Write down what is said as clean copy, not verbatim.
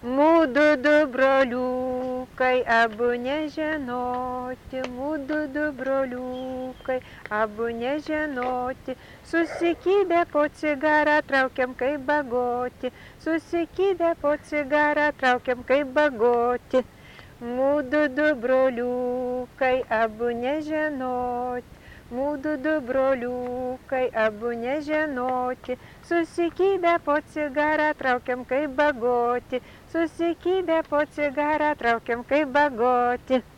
Mūdu du broliukai, abu nežinoti, mūdu du broliukai, abu nežinoti, susikibę po cigarą traukiam kaip bagoti, susikibę po cigarą traukiam kaip bagoti. Mūdu du broliukai, abu nežinoti, mūdu du broliukai, abu nežinoti, susikibę po cigarą traukiam kaip bagoti, susikibę po cigarą traukiam kaip bagoti.